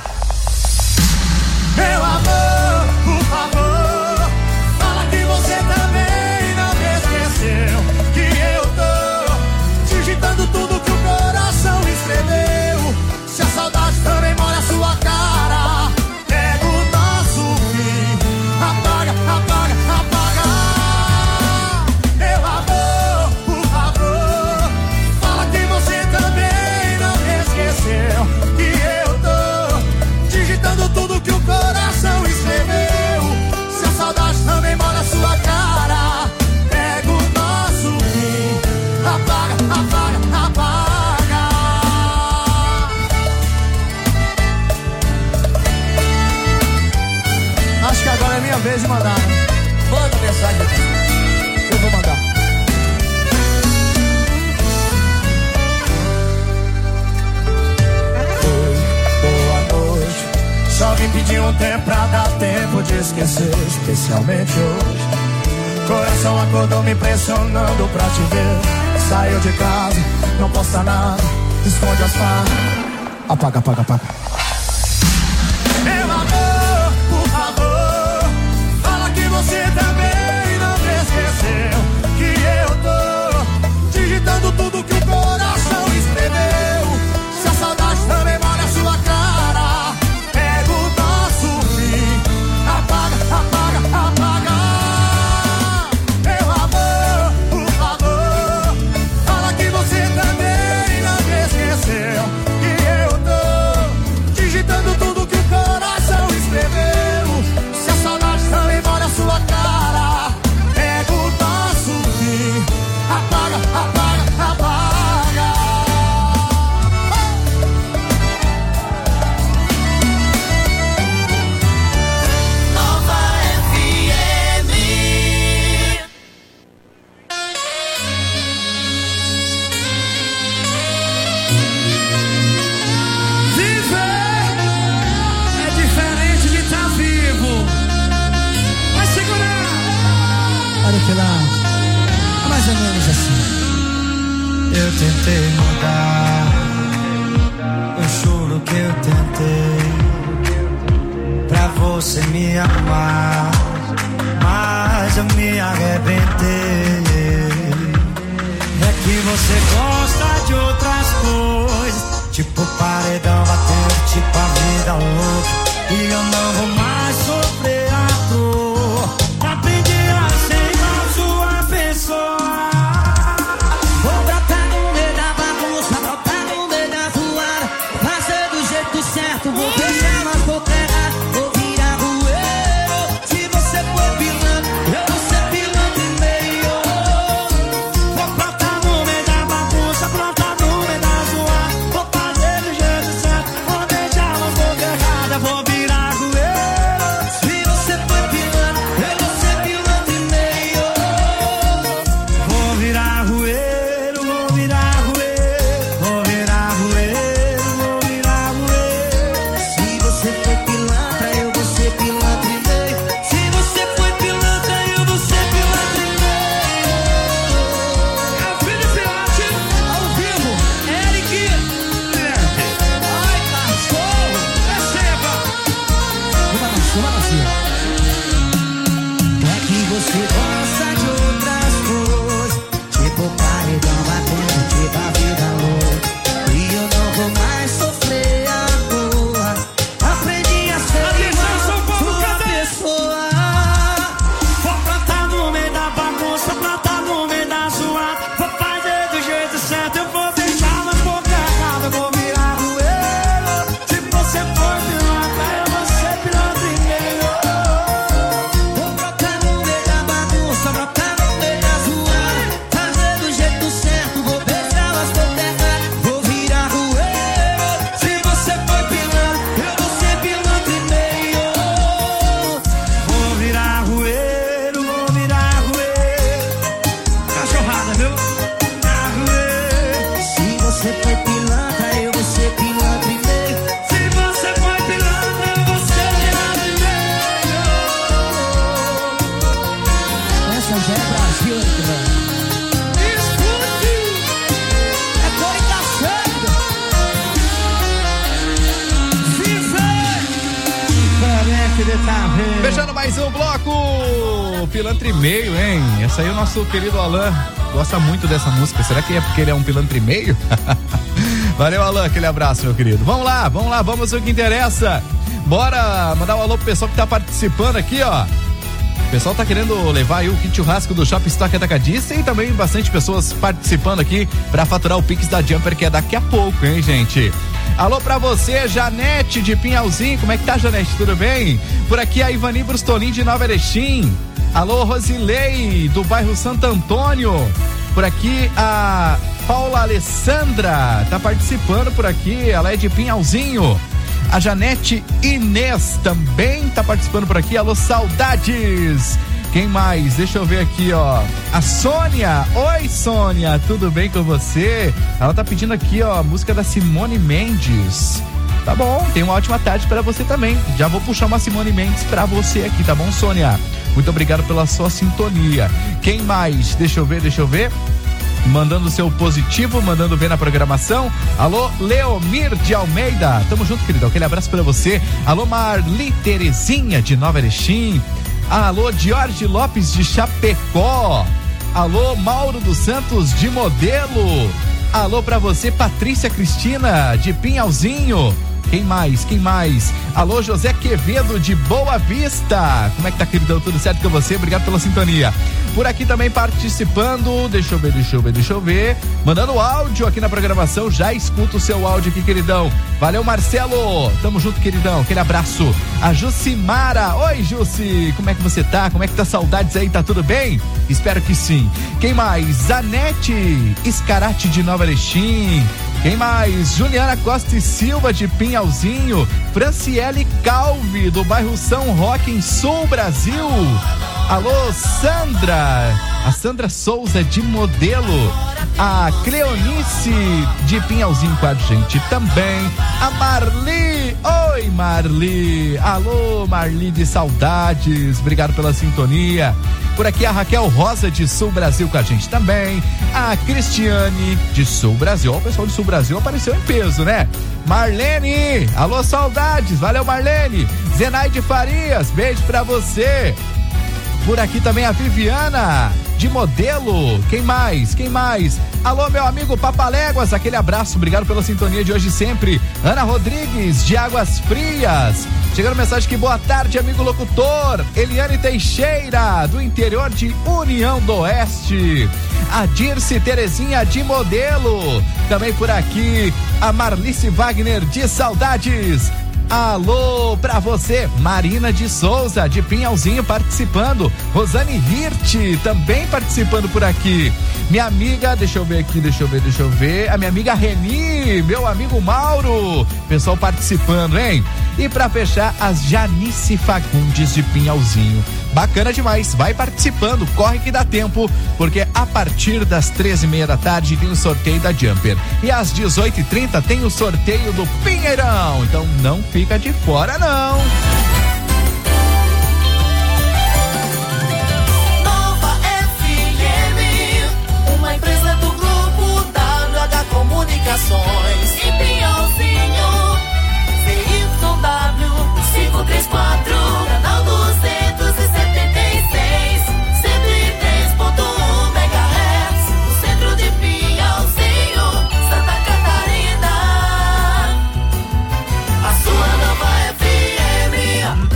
S18: Meu amor, por favor, fala que você também não me esqueceu. Que eu tô digitando tudo que o coração escreveu. Se a saudade também mora na sua cara, pega o nosso fim. Apaga, apaga, apaga. Meu amor, por favor, fala que você também não me esqueceu. Que eu tô digitando tudo que o coração escreveu. vez de mandar, né? Manda mensagem aqui. Eu vou mandar. Oi, boa noite. Só vim pedir um tempo pra dar tempo de esquecer, especialmente hoje. Coração acordou me pressionando pra te ver. Saiu de casa, não posta nada, esconde as farras. Apaga, apaga, apaga. Meu amor, por favor, fala que você também não me esqueceu. Que eu tô digitando tudo que o coração escreveu. Se a saudade também molha a sua cara, pega o nosso fim. Apaga, apaga, apaga. Meu amor, por favor, fala que você também não me esqueceu. Que eu tô digitando tudo que o coração escreveu. Se a saudade também molha a sua cara, pega o nosso fim. Apaga, apaga, apaga.
S10: Nova F M.
S11: Viver é diferente de estar vivo. Vai segurar.
S18: Olha que lá, é mais ou menos assim. Eu tentei mudar, eu juro que eu tentei, pra você me amar, mas eu me arrebentei. É que você gosta de outras coisas, tipo paredão batendo, tipo a vida louca. E eu não vou mais sofrer à toa. Aprendi a aceitar sua pessoa. Vou brotar no meio da bagunça, brotar no meio da zoada, fazer do jeito certo, vou deixar mas vou terra, vou virar rueiro. Se você for pilantra, eu vou ser pilantra e meio. Vou brotar no meio da bagunça, brotar no meio da zoada, vou fazer do jeito certo, vou deixar mas vou terra, vou virar rueiro. Se você for pilantra, eu vou ser pilantra e meio. Vou virar rueiro, vou virar rueiro, vou virar rueiro, vou virar rueiro. Se você foi pilantra, eu vou ser pilantra e meio. Se você foi pilantra, eu vou ser pilantra e meio. É o Felipe Lati, ao vivo, Eric. Ai, cachorro, receba. Uma na sua, na sua. É que você gosta de outras coisas, tipo paredão batendo, tipo a vida louca. E eu não vou mais sofrer à toa. Aprendi a ser sua pessoa. Vou plantar no meio da bagunça, plantar no meio da zoada, vou fazer do jeito certo, eu vou deixar mas vou errado, eu vou virar rueiro. Se você for pilantra, eu vou ser pilantra e meio. Vou brotar no meio da bagunça, brotar no meio da zoada, fazer do jeito certo, vou deixar mas vou errado, vou virar rueiro. Se você for pilantra, eu vou ser pilantra e meio. Vou virar rueiro, vou virar rueiro. Cachorrada, viu? Virar rueiro. Se você foi pilantra, eu vou ser pilantra e meio. Se você foi pilantra, eu vou ser pilantra e meio. Essa já é Brasil, velho. Escute! É cor e cachorro. Viver! Diferente de tá vendo.
S1: Fechando mais um bloco, pilantra e meio, hein? Essa aí o nosso querido Alan gosta muito dessa música. Será que é porque ele é um pilantra e meio? Valeu, Alan, aquele abraço, meu querido. Vamos lá, vamos lá, vamos ao que interessa. Bora mandar um alô pro pessoal que tá participando aqui, ó. O pessoal tá querendo levar aí o kit churrasco do Shopping Stock Atacadista e também bastante pessoas participando aqui pra faturar o Pix da Jumper, que é daqui a pouco, hein, gente? Alô pra você, Janete de Pinhalzinho. Como é que tá, Janete? Tudo bem? Por aqui a Ivani Brustolin de Nova Erechim. Alô, Rosilei, do bairro Santo Antônio. Por aqui a Paula Alessandra tá participando por aqui, ela é de Pinhalzinho. A Janete Inês também tá participando por aqui. Alô, saudades! Quem mais? Deixa eu ver aqui, ó. A Sônia. Oi, Sônia. Tudo bem com você? Ela tá pedindo aqui, ó, a música da Simone Mendes. Tá bom, tem uma ótima tarde pra você também. Já vou puxar uma Simone Mendes pra você aqui, tá bom, Sônia? Muito obrigado pela sua sintonia. Quem mais? Deixa eu ver, deixa eu ver. Mandando o seu positivo, mandando ver na programação. Alô, Leomir de Almeida. Tamo junto, querido. Aquele abraço pra você. Alô, Marli Terezinha de Nova Erechim. Alô, Jorge Lopes de Chapecó. Alô, Mauro dos Santos de Modelo. Alô pra você, Patrícia Cristina de Pinhalzinho. Quem mais? Quem mais? Alô, José Quevedo de Boa Vista. Como é que tá, queridão? Tudo certo com você? Obrigado pela sintonia. Por aqui também participando, deixa eu ver, deixa eu ver, deixa eu ver. Mandando áudio aqui na programação, já escuta o seu áudio aqui, queridão. Valeu, Marcelo. Tamo junto, queridão. Aquele abraço. A Jucimara. Oi, Jussi. Como é que você tá? Como é que tá? Saudades aí? Tá tudo bem? Espero que sim. Quem mais? Zanete Escarate de Nova Erechim. Quem mais? Juliana Costa e Silva de Pinhalzinho. Franciele Calvi do bairro São Roque em Sul Brasil. Alô, Sandra. A Sandra Souza de Modelo. A Cleonice de Pinhalzinho com a gente também. A Marli. Oi, Marli. Alô, Marli de saudades. Obrigado pela sintonia. Por aqui a Raquel Rosa de Sul Brasil com a gente também. A Cristiane de Sul Brasil. O pessoal de Sul Brasil apareceu em peso, né? Marlene. Alô, saudades. Valeu, Marlene. Zenaide Farias. Beijo pra você. Por aqui também a Viviana de Modelo. Quem mais? Quem mais? Alô, meu amigo Papaléguas, aquele abraço, obrigado pela sintonia de hoje sempre. Ana Rodrigues de Águas Frias. Chegando mensagem aqui, boa tarde, amigo locutor. Eliane Teixeira, do interior de União do Oeste. A Dirce Terezinha de Modelo. Também por aqui a Marlice Wagner de Saudades. Alô pra você, Marina de Souza de Pinhalzinho participando. Rosane Hirt também participando por aqui. Minha amiga, deixa eu ver aqui, deixa eu ver, deixa eu ver. A minha amiga Reni, meu amigo Mauro. Pessoal participando, hein? E pra fechar, as Janice Fagundes de Pinhalzinho. Bacana demais, vai participando, corre que dá tempo, porque a partir das treze e meia da tarde tem o sorteio da Jumper. E às dezoito e trinta tem o sorteio do Pinheirão. Então não fica de fora, não.
S10: Nova F M, uma empresa do grupo W H Comunicações. Em Pinhalzinho, C Y W quinhentos e trinta e quatro, canal duzentos e setenta e seis, cento e três ponto um megahertz, no centro de Pinhalzinho, Santa Catarina. A sua nova F M.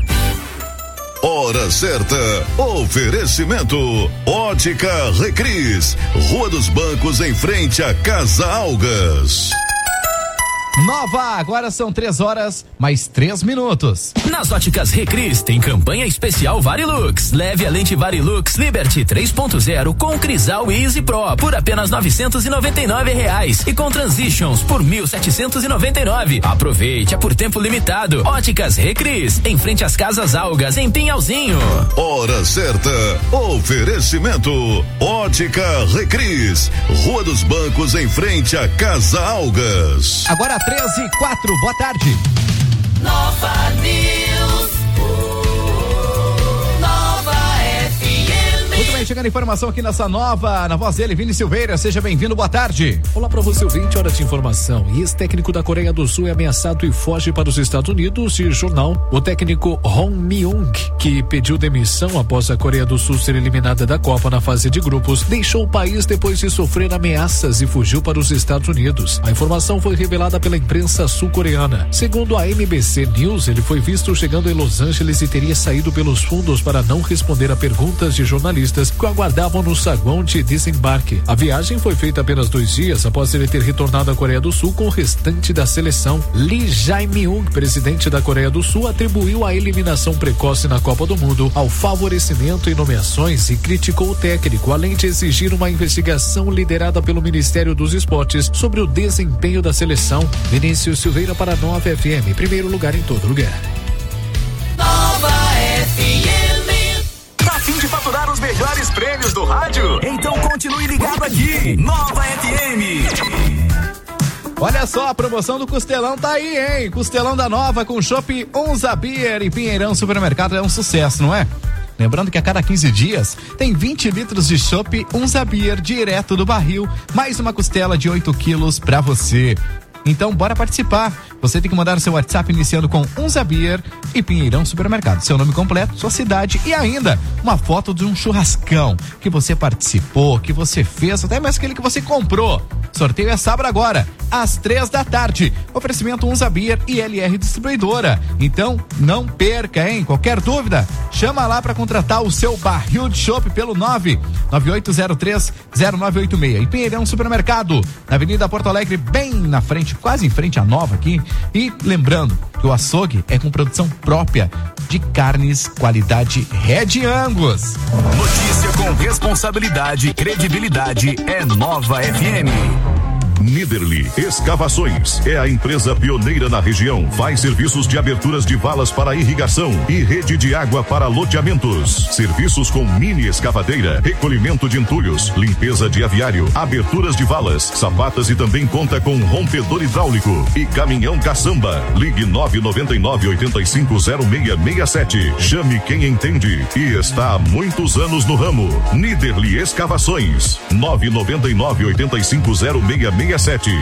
S8: Hora certa. Oferecimento. Ótica Recris. Rua dos Bancos em frente à Casa Algas.
S1: Nova, agora são três horas, mais três minutos.
S15: Nas óticas Recris tem campanha especial Varilux. Leve a lente Varilux Liberty três ponto zero com Crisal e Easy Pro por apenas novecentos e noventa e nove reais e com Transitions por mil setecentos e noventa e nove. Aproveite, é por tempo limitado. Óticas Recris, em frente às Casas Algas, em Pinhalzinho.
S8: Hora certa. Oferecimento. Ótica Recris. Rua dos Bancos em frente à Casa Algas.
S1: Agora treze e quatro, boa tarde.
S10: Nova News. Nova F M.
S1: Muito bem, chegando a informação aqui nessa nova, na voz dele, Vini Silveira, seja bem-vindo, boa tarde.
S13: Olá pra você, ouvinte, hora de informação. Ex-técnico da Coreia do Sul é ameaçado e foge para os Estados Unidos e jornal. O técnico Hong Mi-young, que pediu demissão após a Coreia do Sul ser eliminada da Copa na fase de grupos, deixou o país depois de sofrer ameaças e fugiu para os Estados Unidos. A informação foi revelada pela imprensa sul-coreana. Segundo a M B C News, ele foi visto chegando em Los Angeles e teria saído pelos fundos para não responder a perguntas de jornalistas que o aguardavam no saguão de desembarque. A viagem foi feita apenas dois dias após ele ter retornado à Coreia do Sul com o restante da seleção. Lee Jae-myung, presidente da Coreia do Sul, atribuiu a eliminação precoce na Copa do Mundo ao favorecimento em nomeações e criticou o técnico, além de exigir uma investigação liderada pelo Ministério dos Esportes sobre o desempenho da seleção. Vinícius Silveira para Nova F M, primeiro lugar em todo lugar.
S15: Nova F M. Tá a fim de faturar os melhores prêmios do rádio? Então continue ligado aqui. Nova F M.
S1: Olha só, a promoção do Costelão tá aí, hein? Costelão da Nova com chopp Unza Beer e Pinheirão Supermercado é um sucesso, não é? Lembrando que a cada quinze dias tem vinte litros de chopp Unza Beer direto do barril, mais uma costela de oito quilos pra você. Então, bora participar. Você tem que mandar o seu WhatsApp iniciando com Unza Beer e Pinheirão Supermercado. Seu nome completo, sua cidade e ainda uma foto de um churrascão que você participou, que você fez, até mais aquele que você comprou. Sorteio é sábado agora, às três da tarde. Oferecimento Unza Beer e L R Distribuidora. Então, não perca, hein? Qualquer dúvida, chama lá para contratar o seu barril de chopp pelo nove nove oito zero três zero nove oito seis. E Pinheirão Supermercado, na Avenida Porto Alegre, bem na frente, quase em frente à Nova aqui. E lembrando que o açougue é com produção própria de carnes qualidade Red Angus.
S15: Notícia com responsabilidade e credibilidade é Nova F M.
S4: Niederli Escavações é a empresa pioneira na região. Faz serviços de aberturas de valas para irrigação e rede de água para loteamentos. Serviços com mini escavadeira, recolhimento de entulhos, limpeza de aviário, aberturas de valas, sapatas e também conta com rompedor hidráulico e caminhão caçamba. Ligue nove nove nove oito cinco zero seis seis sete. Chame quem entende e está há muitos anos no ramo. Niederli Escavações nove nove nove oito cinco zero seis seis sete.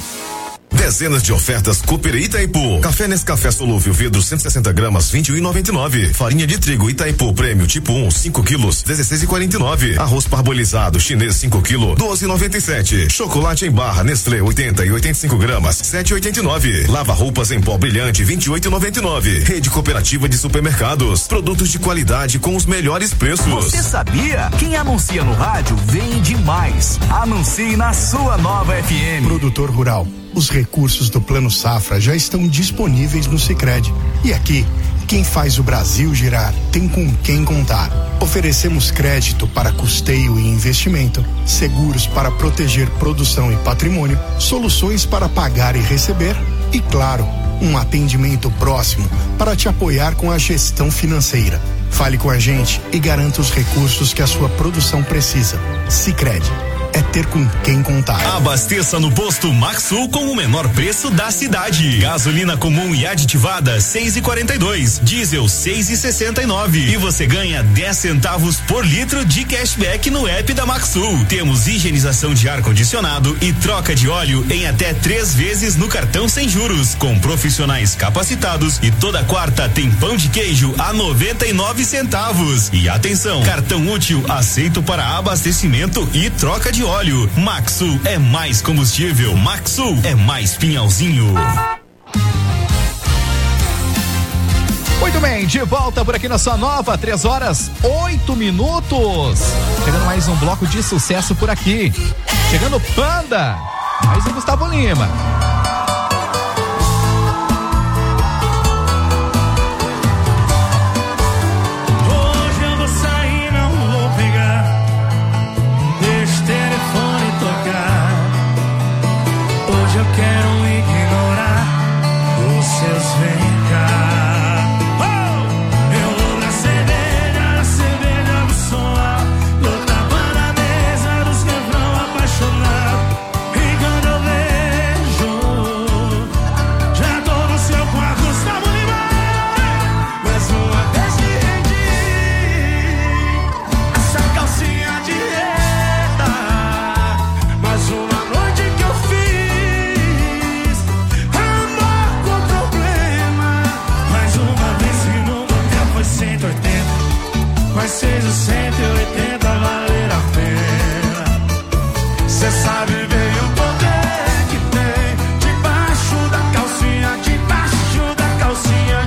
S2: Dezenas de ofertas Cooper Itaipu. Café Nescafé solúvel vidro cento e sessenta gramas, vinte e um e noventa e nove. Farinha de trigo Itaipu Prêmio tipo um, cinco quilos, dezesseis e quarenta e nove. Arroz parbolizado chinês cinco quilos, doze e noventa e sete. Chocolate em barra Nestlé oitenta e oitenta e cinco gramas, sete e oitenta e nove. Lava roupas em pó brilhante vinte e oito e noventa e nove. Rede Cooperativa de Supermercados. Produtos de qualidade com os melhores preços.
S15: Você sabia? Quem anuncia no rádio vende mais. Anuncie na sua Nova F M.
S19: Produtor rural. Os recursos do Plano Safra já estão disponíveis no Sicredi. E aqui, quem faz o Brasil girar tem com quem contar. Oferecemos crédito para custeio e investimento, seguros para proteger produção e patrimônio, soluções para pagar e receber e, claro, um atendimento próximo para te apoiar com a gestão financeira. Fale com a gente e garanta os recursos que a sua produção precisa. Sicredi. É ter com quem contar.
S15: Abasteça no posto Maxsul com o menor preço da cidade. Gasolina comum e aditivada seis e quarenta e dois, diesel seis e sessenta e nove e você ganha dez centavos por litro de cashback no app da Maxsul. Temos higienização de ar condicionado e troca de óleo em até três vezes no cartão sem juros, com profissionais capacitados e toda quarta tem pão de queijo a noventa e nove centavos. E atenção, cartão útil aceito para abastecimento e troca de óleo. Maxsul é mais combustível. Maxsul é mais pinhalzinho.
S1: Muito bem, de volta por aqui na sua Nova, três horas, oito minutos. Chegando mais um bloco de sucesso por aqui. Chegando Panda, mais um Gustavo Lima.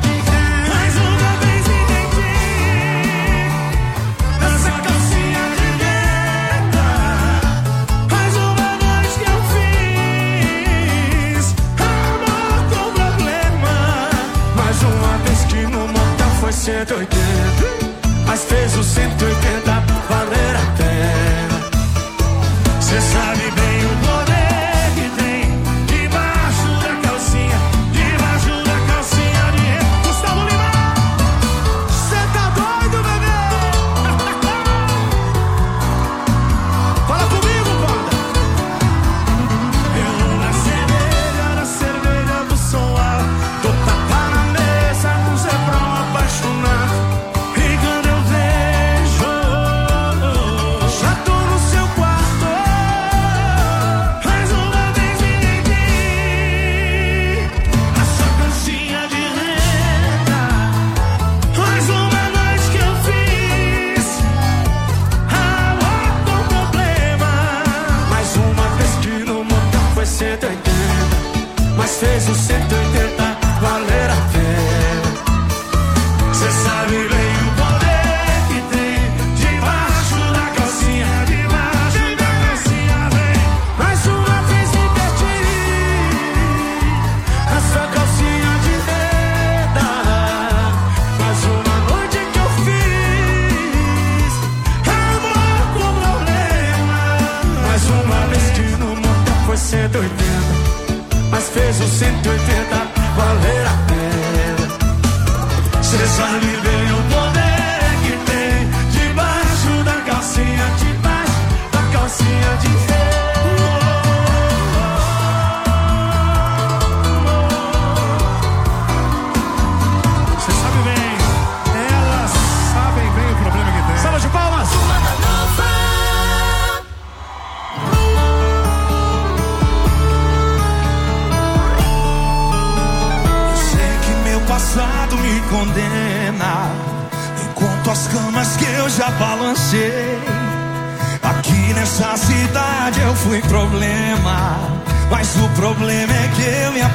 S10: Calcinha de cento e oitenta, mas fez o cento e oitenta valer a pena. Cê sabe bem o poder que tem debaixo da calcinha, debaixo da calcinha de rei. Gustavo Lima, cê tá doido, bebê? Fala comigo, banda. Eu na cerveja, na cerveja do som alto, tô tapa na mesa com Zé Brão apaixonado. E quando eu vejo, já tô no seu quarto, mais uma vez me neguei a sua calcinha de renda, mais uma noite que eu fiz amor com problema. Mais uma vez que no montão foi cento e oitenta, mas fez o cento e oitenta valer a pena. Cê sabe bem o poder que tem debaixo da calcinha, debaixo da calcinha, vem. Mais uma vez me perdi a sua calcinha de renda, mais uma noite que eu fiz amor com problema. Mais uma vez que no montão foi cento e oitenta, mas fez o cento e oitenta valer a pena. Cê sabe bem o poder que tem debaixo da calcinha, debaixo da calcinha de Cê sabe bem, elas sabem bem o problema que tem. Salva de palmas! Eu sei que meu passado me condena, enquanto as camas que eu já balancei. Aqui nessa cidade eu fui problema, mas o problema é que eu me